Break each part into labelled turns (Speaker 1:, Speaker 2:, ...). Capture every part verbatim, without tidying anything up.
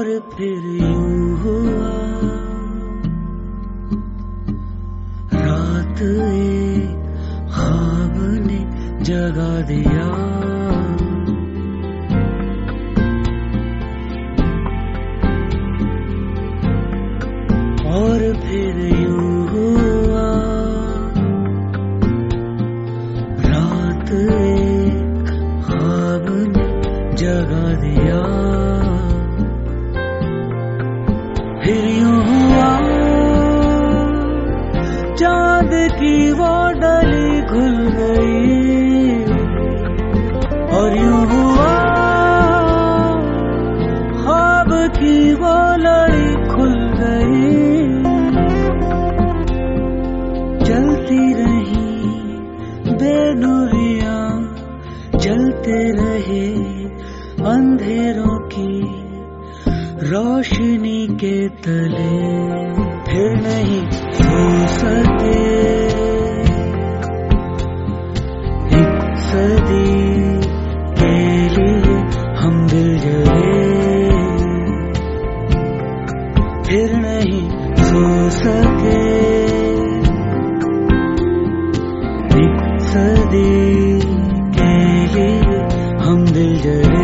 Speaker 1: और फिर यूं हुआ रात एक ख्वाब ने जगा दिया। और फिर यूं हुआ रात एक ख्वाब ने जगा दिया। फिर यूं हुआ चांद की वो डली खुल गई। और यूं हुआ ख्वाब की वो लड़ी खुल गई। चलती रही बेनूरियां, जलते रहे अंधेरों की रोशनी के तले। फिर नहीं सो सके एक सदी के लिए हम दिल जले। फिर नहीं सो सके एक सदी के लिए हम दिल जले।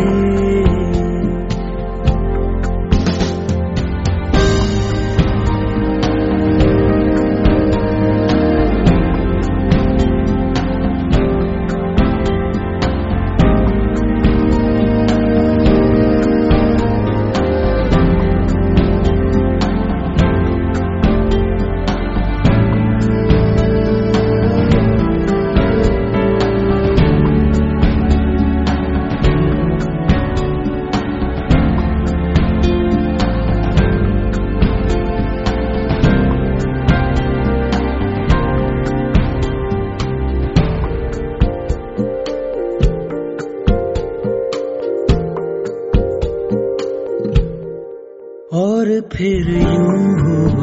Speaker 1: और फिर यूं हुआ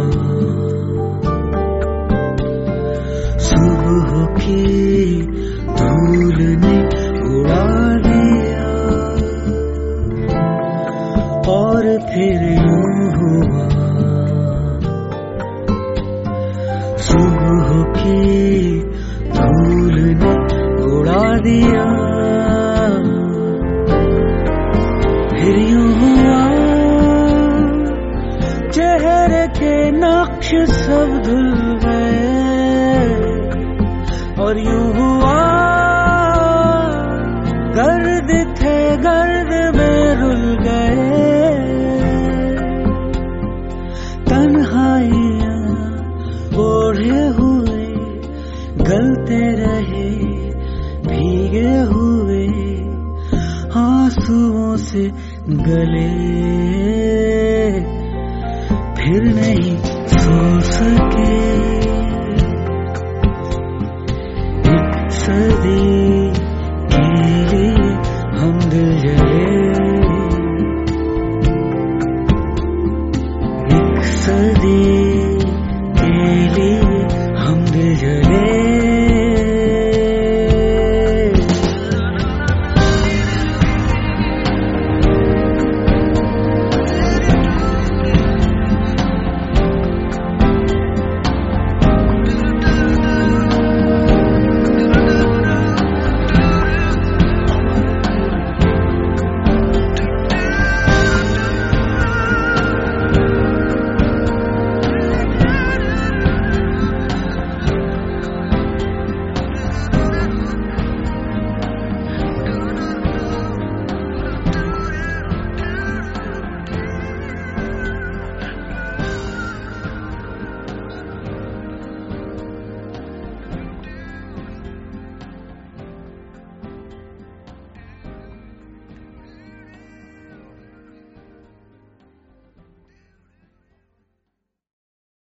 Speaker 1: सुबह की धूल ने उड़ा दिया। और फिर यूं हुआ सुबह की धूल ने उड़ा दिया। फिर यूं हुआ चेहरे के नक्श सब धुल गए। और यूं हुआ गर्द थे गर्द में रुल गए। तन्हाइयां ओढ़े हुए गलते रहे भीगे हुए आंसुओं से गले। फिर नहीं